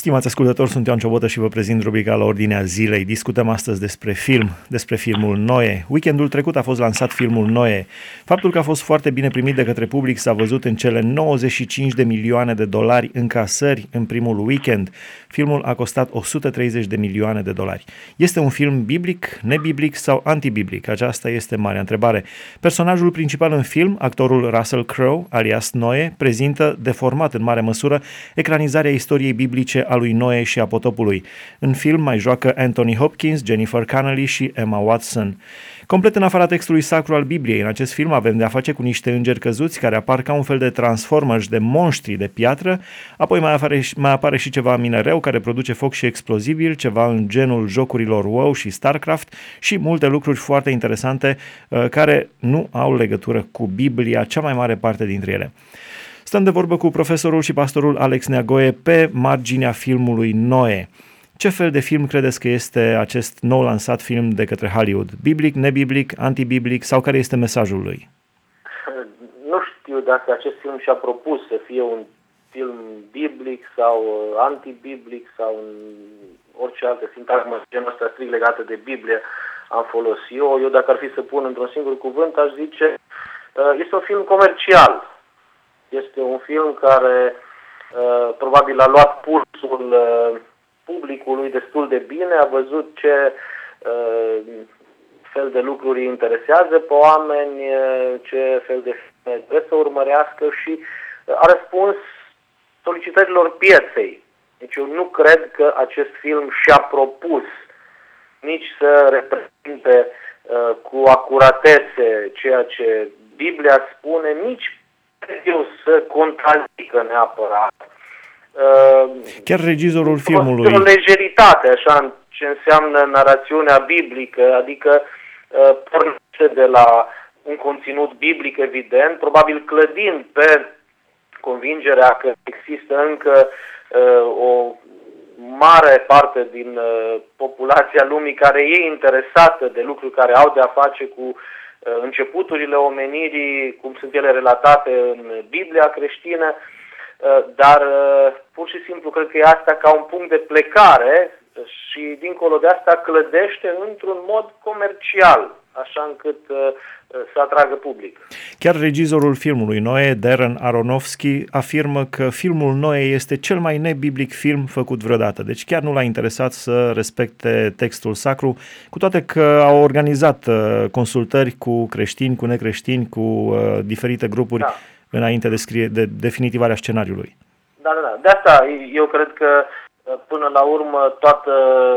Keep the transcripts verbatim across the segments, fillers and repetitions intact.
Stimați ascultători, sunt Ioan Ciobotă și vă prezint rubrica La Ordinea Zilei. Discutăm astăzi despre film, despre filmul Noe. Weekendul trecut a fost lansat filmul Noe. Faptul că a fost foarte bine primit de către public s-a văzut în cele nouăzeci și cinci de milioane de dolari încasări în primul weekend. Filmul a costat o sută treizeci de milioane de dolari. Este un film biblic, nebiblic sau antibiblic? Aceasta este marea întrebare. Personajul principal în film, actorul Russell Crowe, alias Noe, prezintă, deformat în mare măsură, ecranizarea istoriei biblice a lui Noe și a potopului. În film mai joacă Anthony Hopkins, Jennifer Connelly și Emma Watson. Complet în afara textului sacru al Bibliei, în acest film avem de-a face cu niște îngeri căzuți care apar ca un fel de transformers, de monștri de piatră, apoi mai apare, mai apare și ceva minereu care produce foc și explozibil, ceva în genul jocurilor WoW și StarCraft și multe lucruri foarte interesante care nu au legătură cu Biblia, cea mai mare parte dintre ele. Stăm de vorbă cu profesorul și pastorul Alex Neagoe pe marginea filmului Noe. Ce fel de film credeți că este acest nou lansat film de către Hollywood? Biblic, nebiblic, antibiblic sau care este mesajul lui? Nu știu dacă acest film și-a propus să fie un film biblic sau antibiblic sau orice altă sintagmă genul ăsta strict legată de Biblie am folosit-o. Eu dacă ar fi să pun într-un singur cuvânt aș zice este un film comercial. Este un film care uh, probabil a luat pulsul uh, publicului destul de bine, a văzut ce uh, fel de lucruri îi interesează pe oameni, uh, ce fel de filme trebuie să urmărească și uh, a răspuns solicitărilor pieței. Deci eu nu cred că acest film și-a propus nici să reprezinte uh, cu acuratețe ceea ce Biblia spune, nici eu să contrazică neapărat. Chiar regizorul filmului. O lejeritate, așa, ce înseamnă narațiunea biblică, adică pornește de la un conținut biblic evident, probabil clădind pe convingerea că există încă o mare parte din populația lumii care e interesată de lucruri care au de a face cu începuturile omenirii, cum sunt ele relatate în Biblia creștină, dar pur și simplu cred că e asta ca un punct de plecare și dincolo de asta clădește într-un mod comercial, așa încât să atragă public. Chiar regizorul filmului Noe, Darren Aronofsky, afirmă că filmul Noe este cel mai nebiblic film făcut vreodată. Deci chiar nu l-a interesat să respecte textul sacru, cu toate că au organizat consultări cu creștini, cu necreștini, cu uh, diferite grupuri, da, înainte de, scrie, de definitivarea scenariului. Da, da, da. De asta eu cred că până la urmă toată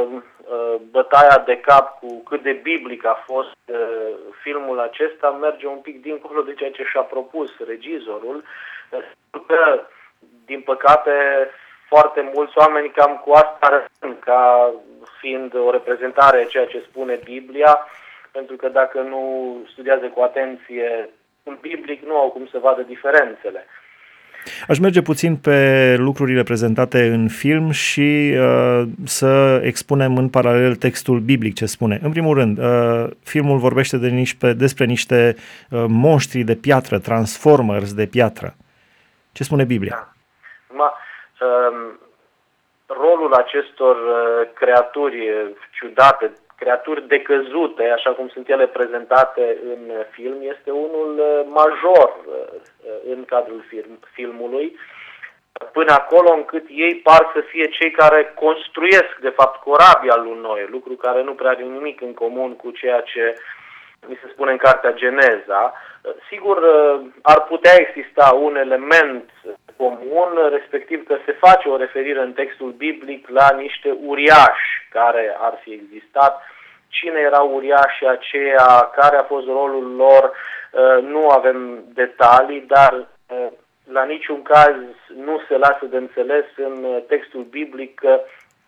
bătaia de cap cu cât de biblic a fost filmul acesta merge un pic dincolo de ceea ce și-a propus regizorul, că, din păcate, foarte mulți oameni cam cu asta răspund ca fiind o reprezentare a ceea ce spune Biblia, pentru că dacă nu studiază cu atenție un biblic, nu au cum să vadă diferențele. Aș merge puțin pe lucrurile prezentate în film și uh, să expunem în paralel textul biblic ce spune. În primul rând, uh, filmul vorbește de niște, despre niște uh, monștri de piatră, transformers de piatră. Ce spune Biblia? Ma, uh, rolul acestor uh, creaturi ciudate, creaturi decăzute, așa cum sunt ele prezentate în film, este unul major în cadrul film, filmului, până acolo încât ei par să fie cei care construiesc, de fapt, corabia lui Noe, lucru care nu prea are nimic în comun cu ceea ce mi se spune în cartea Geneza. Sigur, ar putea exista un element comun, respectiv că se face o referire în textul biblic la niște uriași care ar fi existat. Cine erau uriașii aceia, care a fost rolul lor, nu avem detalii, dar la niciun caz nu se lasă de înțeles în textul biblic că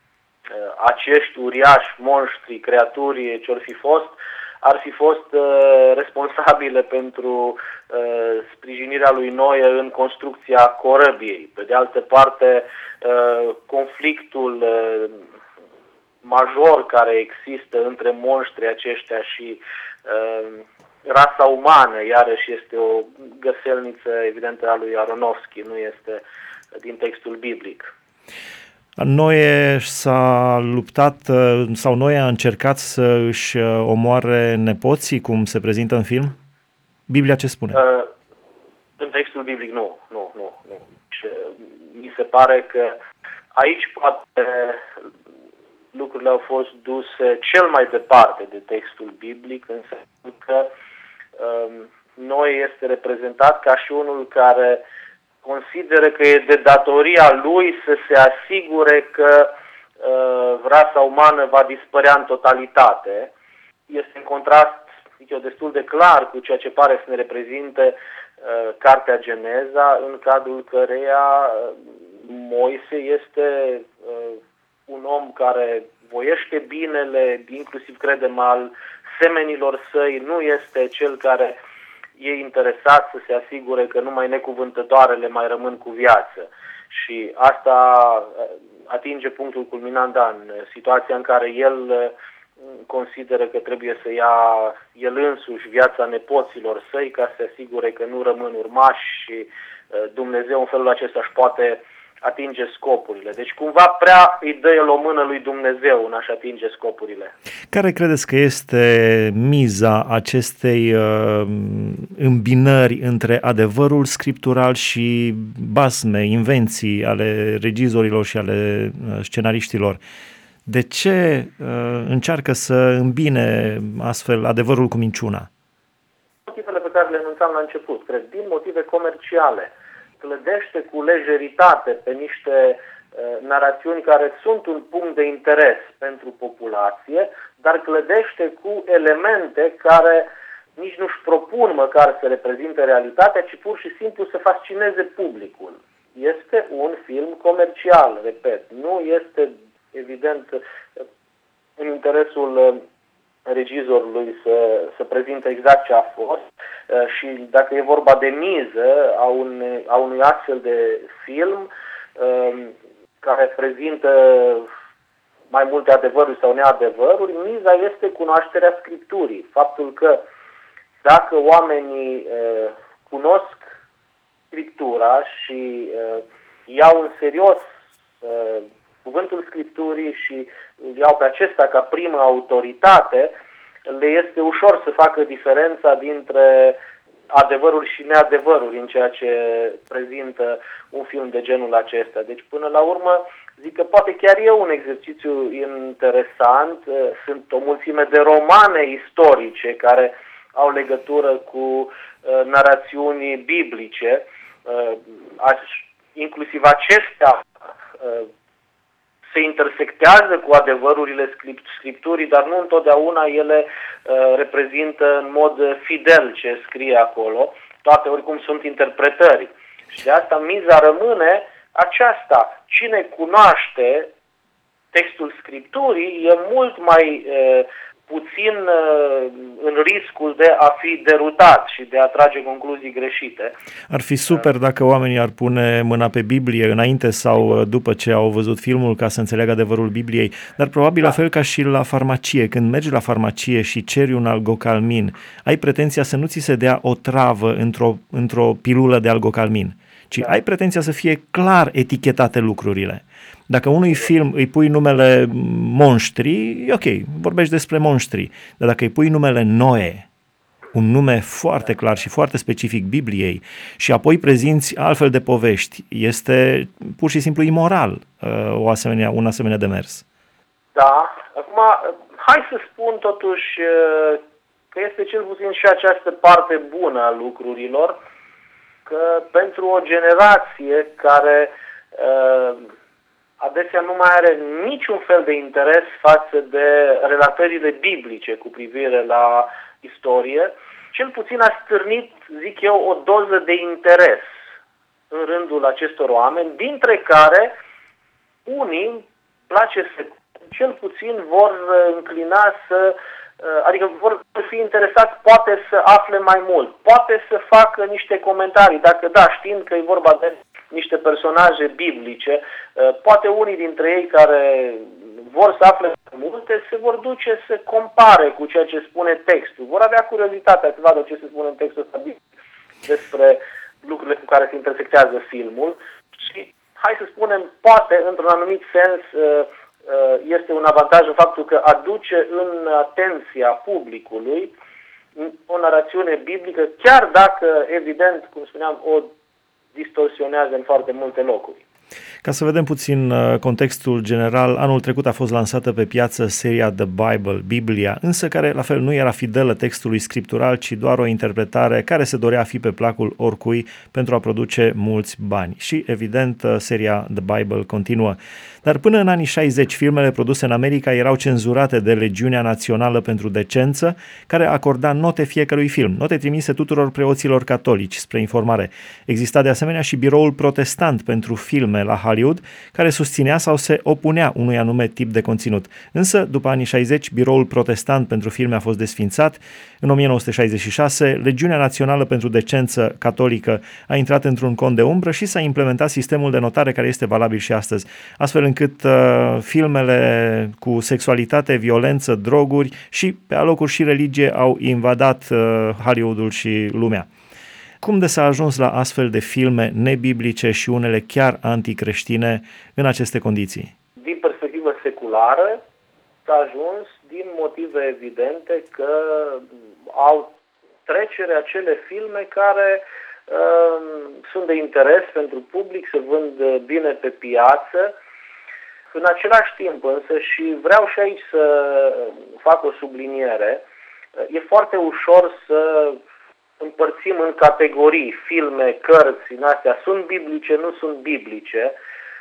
acești uriași, monștri, creaturi, ce-or fi fost, ar fi fost uh, responsabile pentru uh, sprijinirea lui Noe în construcția corăbiei. Pe de altă parte, uh, conflictul uh, major care există între monștrii aceștia și uh, rasa umană, iarăși este o găselniță evidentă a lui Aronofsky, nu este din textul biblic. Noe s-a luptat sau Noe a încercat să își omoare nepoții, cum se prezintă în film? Biblia ce spune? Uh, în textul biblic nu, nu, nu, nu. Și mi se pare că aici poate lucrurile au fost duse cel mai departe de textul biblic, în sensul că um, Noe este reprezentat ca și unul care consideră că e de datoria lui să se asigure că uh, rasa umană va dispărea în totalitate. Este în contrast, zic eu, destul de clar cu ceea ce pare să ne reprezinte uh, Cartea Geneza, în cadrul căreia uh, Moise este uh, un om care voiește binele, inclusiv credem al semenilor săi, nu este cel care e interesat să se asigure că numai necuvântătoarele mai rămân cu viață. Și asta atinge punctul culminant, da, în situația în care el consideră că trebuie să ia el însuși viața nepoților săi ca să se asigure că nu rămân urmași și Dumnezeu în felul acesta își poate atinge scopurile. Deci cumva prea îi dă el o mână lui Dumnezeu în a-și atinge scopurile. Care credeți că este miza acestei uh, îmbinări între adevărul scriptural și basme, invenții ale regizorilor și ale uh, scenariștilor? De ce uh, încearcă să îmbine astfel adevărul cu minciuna? Motivele pe care le enunțam la început, cred, din motive comerciale. Clădește cu lejeritate pe niște uh, narațiuni care sunt un punct de interes pentru populație, dar clădește cu elemente care nici nu-și propun măcar să reprezinte realitatea, ci pur și simplu să fascineze publicul. Este un film comercial, repet, nu este evident în interesul regizorului să, să prezinte exact ce a fost și dacă e vorba de miză a, un, a unui astfel de film care prezintă mai multe adevăruri sau neadevăruri, miza este cunoașterea Scripturii. Faptul că dacă oamenii cunosc Scriptura și iau în serios cuvântul Scripturii și îl iau pe acesta ca primă autoritate, le este ușor să facă diferența dintre adevăruri și neadevăruri în ceea ce prezintă un film de genul acesta. Deci, până la urmă, zic că poate chiar e un exercițiu interesant. Sunt o mulțime de romane istorice care au legătură cu narațiuni biblice. Inclusiv acestea se intersectează cu adevărurile Scripturii, dar nu întotdeauna ele uh, reprezintă în mod fidel ce scrie acolo. Toate oricum sunt interpretări. Și de asta miza rămâne aceasta. Cine cunoaște textul Scripturii e mult mai uh, puțin uh, în riscul de a fi derutat și de a trage concluzii greșite. Ar fi super dacă oamenii ar pune mâna pe Biblie înainte sau după ce au văzut filmul ca să înțeleagă adevărul Bibliei, dar probabil la fel ca și la farmacie. Când mergi la farmacie și ceri un algocalmin, ai pretenția să nu ți se dea o travă într-o, într-o pilulă de algocalmin, ci ai pretenția să fie clar etichetate lucrurile. Dacă unui film îi pui numele Monștri, e ok, vorbești despre monștri, dar dacă îi pui numele Noe, un nume foarte clar și foarte specific Bibliei, și apoi prezinți altfel de povești, este pur și simplu imoral uh, o asemenea, un asemenea demers. Da, acum hai să spun totuși uh, că este cel puțin și această parte bună a lucrurilor, că pentru o generație care uh, adesea nu mai are niciun fel de interes față de relatările biblice cu privire la istorie, cel puțin a stârnit, zic eu, o doză de interes în rândul acestor oameni, dintre care unii, place să, cel puțin vor înclina să, adică vor fi interesați poate să afle mai mult, poate să facă niște comentarii, dacă da, știind că e vorba de niște personaje biblice, poate unii dintre ei care vor să afle multe se vor duce să compare cu ceea ce spune textul. Vor avea curiozitatea să vadă ce se spune în textul ăsta biblic despre lucrurile cu care se intersectează filmul și hai să spunem, poate, într-un anumit sens, este un avantaj în faptul că aduce în atenția publicului o narațiune biblică, chiar dacă, evident, cum spuneam, o distorsionează în foarte multe locuri. Ca să vedem puțin contextul general, anul trecut a fost lansată pe piață seria The Bible, Biblia, însă care la fel nu era fidelă textului scriptural, ci doar o interpretare care se dorea a fi pe placul oricui pentru a produce mulți bani. Și, evident, seria The Bible continuă. Dar până în anii șaizeci, filmele produse în America erau cenzurate de Legiunea Națională pentru Decență, care acorda note fiecărui film, note trimise tuturor preoților catolici, spre informare. Exista de asemenea și Biroul Protestant pentru filme la Hollywood, care susținea sau se opunea unui anume tip de conținut. Însă, după anii șaizeci, Biroul Protestant pentru filme a fost desființat. În o mie nouă sute șaizeci și șase, Legiunea Națională pentru Decență Catolică a intrat într-un cont de umbră și s-a implementat sistemul de notare care este valabil și astăzi, astfel încât uh, filmele cu sexualitate, violență, droguri și, pe alocuri, și religie au invadat uh, Hollywoodul și lumea. Cum de s-a ajuns la astfel de filme nebiblice și unele chiar anticreștine în aceste condiții? Din perspectivă seculară s-a ajuns din motive evidente că au trecere acele filme care uh, sunt de interes pentru public, se vând bine pe piață. În același timp însă, și vreau și aici să fac o subliniere, e foarte ușor să împărțim în categorii filme, cărți, în astea sunt biblice, nu sunt biblice.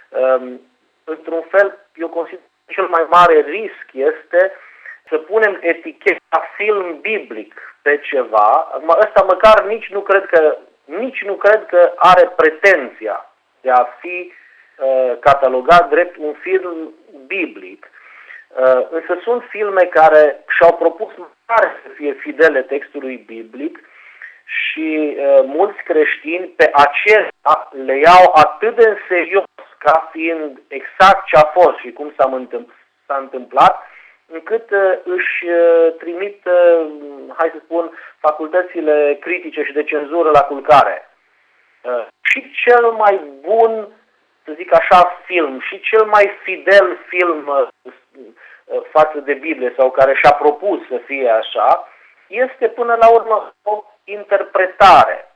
Într-un fel, eu consider că cel mai mare risc este să punem eticheta film biblic pe ceva. Ăsta măcar nici nu cred că, nici nu cred că are pretenția de a fi catalogat drept un film biblic. Însă sunt filme care și-au propus mare să fie fidele textului biblic și uh, mulți creștini pe acestea le iau atât de în serios ca fiind exact ce a fost și cum s-a, s-a întâmplat, încât uh, își uh, trimit, uh, hai să spun, facultățile critice și de cenzură la culcare. Uh, și cel mai bun, să zic așa, film și cel mai fidel film uh, uh, față de Biblie sau care și-a propus să fie așa, este până la urmă o interpretare.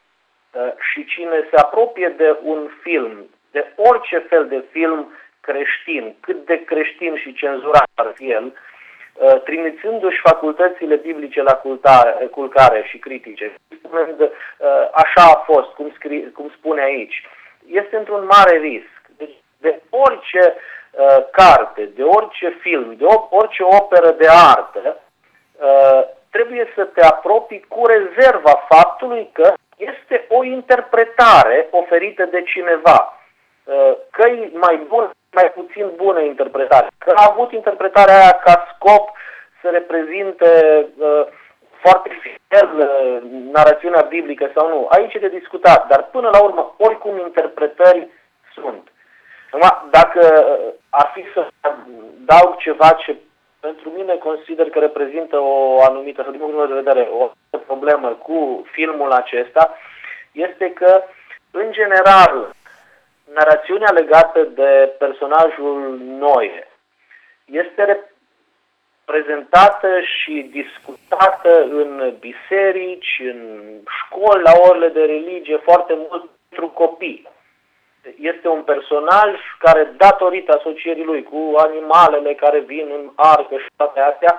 Și cine se apropie de un film, de orice fel de film creștin, cât de creștin și cenzurat ar fi el, trimițându-și facultățile biblice la cultare, culcare și critice, spunând așa a fost, cum, scrie, cum spune aici, este într-un mare risc. Deci, de orice carte, de orice film, de orice operă de artă, trebuie să te apropii cu rezerva faptului că este o interpretare oferită de cineva. Că e mai bun, mai puțin bună interpretare. Că a avut interpretarea aia ca scop să reprezinte uh, foarte fidel uh, narațiunea biblică sau nu. Aici e de discutat, dar până la urmă, oricum interpretări sunt. Dacă ar fi să dau ceva ce pentru mine consider că reprezintă o anumită, sau din punctul meu de vedere, o problemă cu filmul acesta, este că, în general, narațiunea legată de personajul Noe este prezentată și discutată în biserici, în școli, la orele de religie, foarte mult pentru copii. Este un personaj care, datorită asocierii lui cu animalele care vin în arcă și toate astea,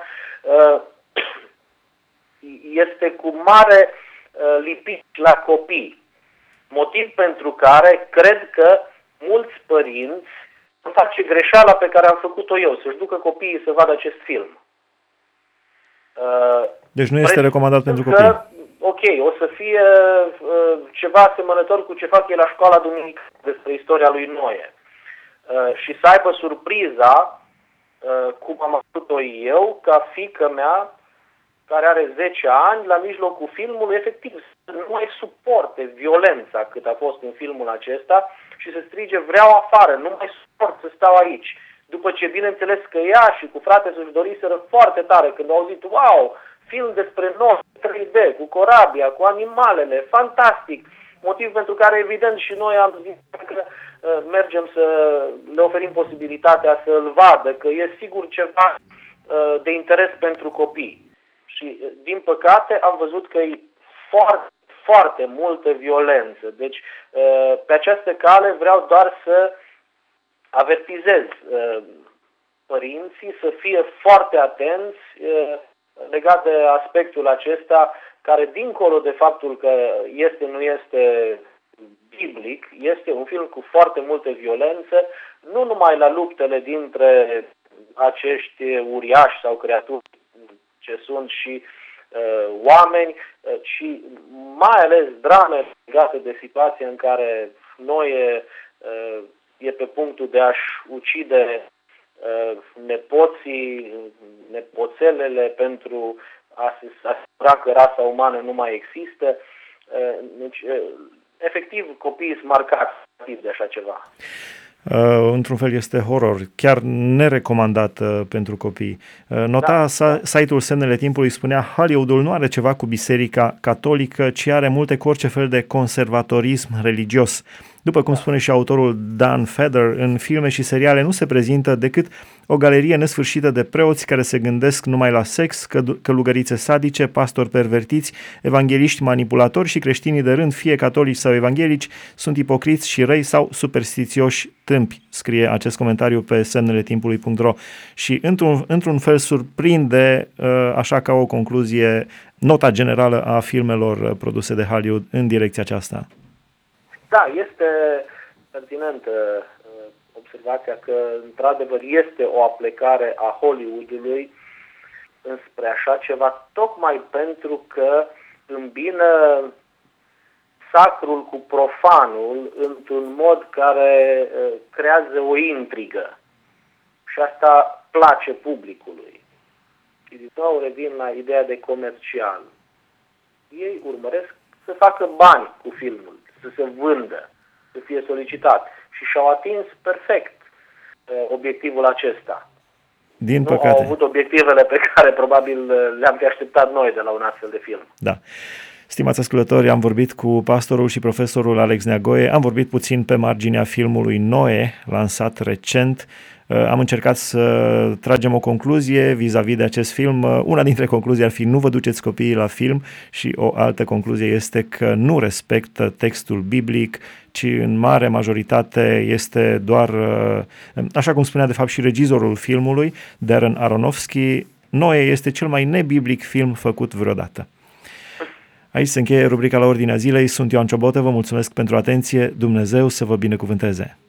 este cu mare lipici la copii. Motiv pentru care cred că mulți părinți face greșeala pe care am făcut-o eu, să-și ducă copiii să vadă acest film. Deci nu este recomandat pentru copii. Ok, o să fie uh, ceva asemănător cu ce fac ei la școala duminicală despre istoria lui Noe. Uh, și să aibă surpriza, uh, cum am făcut-o eu, ca fiica mea, care are zece ani, la mijlocul filmului, efectiv, să nu mai suporte violența cât a fost în filmul acesta și să strige, vreau afară, nu mai suport să stau aici. După ce, bineînțeles că ea și cu frate să-și doriseră foarte tare când au auzit, wow, film despre noi, trei D, cu corabia, cu animalele, fantastic. Motiv pentru care, evident, și noi am zis că mergem să le oferim posibilitatea să îl vadă, că e sigur ceva de interes pentru copii. Și, din păcate, am văzut că e foarte, foarte multă violență. Deci, pe această cale vreau doar să avertizez părinții să fie foarte atenți legat de aspectul acesta, care, dincolo de faptul că este, nu este biblic, este un film cu foarte multă violență, nu numai la luptele dintre acești uriași sau creaturi ce sunt și uh, oameni, uh, ci mai ales drame legate de situația în care Noe uh, e pe punctul de a-și ucide uh, nepoții, nepoțelele pentru a se asigura că rasa umană nu mai există. Uh, deci, uh, efectiv, copiii sunt marcați de așa ceva. Uh, într-un fel este horror, chiar nerecomandat uh, pentru copii. Uh, nota da. sa, site-ul Semnele Timpului spunea: Hollywoodul nu are ceva cu biserica catolică, ci are multe cu orice fel de conservatorism religios. După cum spune și autorul Dan Feder, în filme și seriale nu se prezintă decât o galerie nesfârșită de preoți care se gândesc numai la sex, călugărițe sadice, pastori pervertiți, evangheliști manipulatori și creștinii de rând, fie catolici sau evanghelici, sunt ipocriți și răi sau superstițioși tâmpi, scrie acest comentariu pe semnele timpului punct ro. Și într-un, într-un fel surprinde, așa ca o concluzie, nota generală a filmelor produse de Hollywood în direcția aceasta. Da, este pertinentă observația că, într-adevăr, este o aplecare a Hollywoodului înspre așa ceva, tocmai pentru că îmbină sacrul cu profanul într-un mod care creează o intrigă. Și asta place publicului. Și din nou revin la ideea de comercial. Ei urmăresc să facă bani cu filmul, să se vândă, să fie solicitat. Și și-au atins perfect obiectivul acesta. Din nu păcate. Au avut obiectivele pe care probabil le-am fi așteptat noi de la un astfel de film. Da. Stimați ascultători, am vorbit cu pastorul și profesorul Alex Neagoe, am vorbit puțin pe marginea filmului Noe, lansat recent. Am încercat să tragem o concluzie vis-a-vis de acest film. Una dintre concluzii ar fi: nu vă duceți copiii la film, și o altă concluzie este că nu respectă textul biblic, ci în mare majoritate este doar, așa cum spunea de fapt și regizorul filmului, Darren Aronofsky, Noe este cel mai nebiblic film făcut vreodată. Aici se încheie rubrica La Ordinea Zilei. Sunt Ioan Ciobotă, vă mulțumesc pentru atenție. Dumnezeu să vă binecuvânteze!